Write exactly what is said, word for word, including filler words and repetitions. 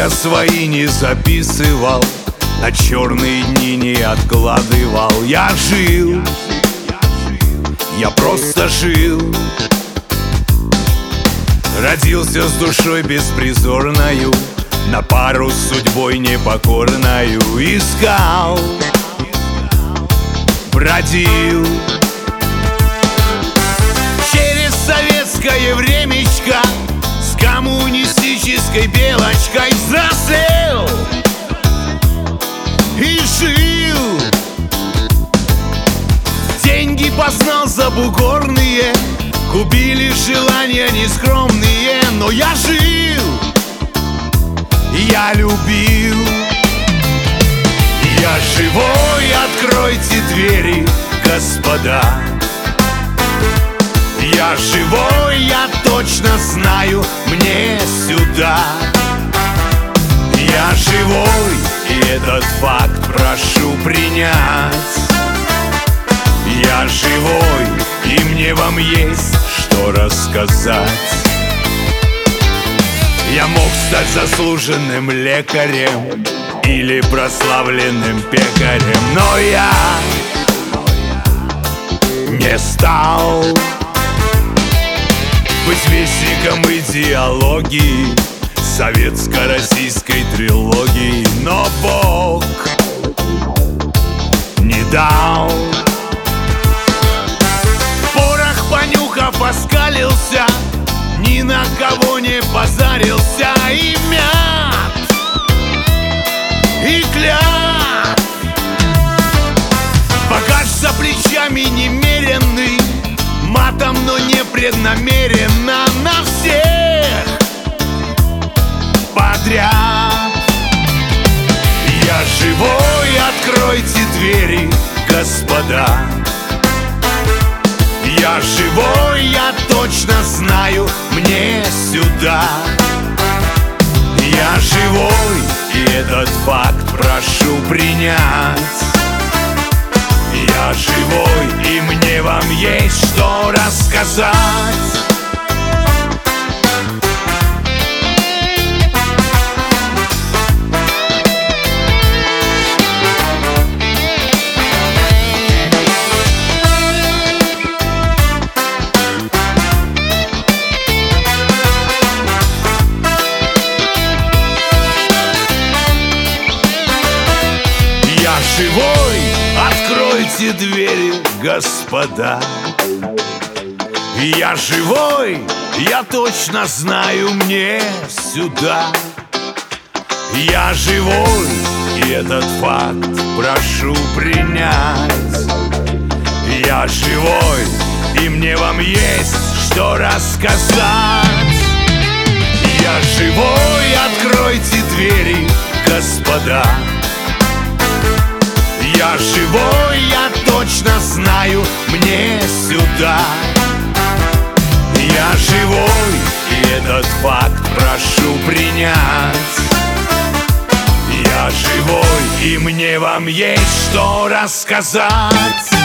я свои не записывал, на черные дни не откладывал. Я жил, я просто жил. Родился с душой беспризорною, на пару с судьбой непокорною. Искал, бродил через советское времечко, с коммунистической белочкой взрослел и жил. Деньги познал забугорные, купили желания нескромные. Но я жил, я любил. Я живой, откройте двери, господа. Я живой, я точно знаю, мне сюда. Я живой, и этот факт прошу принять. Я живой, и мне вам есть что рассказать. Я мог стать заслуженным лекарем или прославленным пекарем, но я не стал быть вестником идеологии советско-российской трилогии. Но Бог не дал. Порох понюхав оскалился, ни на кого не позарился. И мят, и кляп, багаж за плечами немеренный, матом, но не преднамеренно, на всех подряд. Я живой, откройте двери, господа. Я живой, я точно знаю, мне сюда. Я живой, и этот факт прошу принять. Я живой, и мне вам есть что рассказать. Я живой, откройте двери, господа. Я живой, я точно знаю, мне сюда. Я живой, и этот факт прошу принять. Я живой, и мне вам есть что рассказать. Я живой, откройте двери, господа. Я живой, я точно знаю, мне сюда. Я живой, и этот факт прошу принять. Я живой, и мне вам есть что рассказать.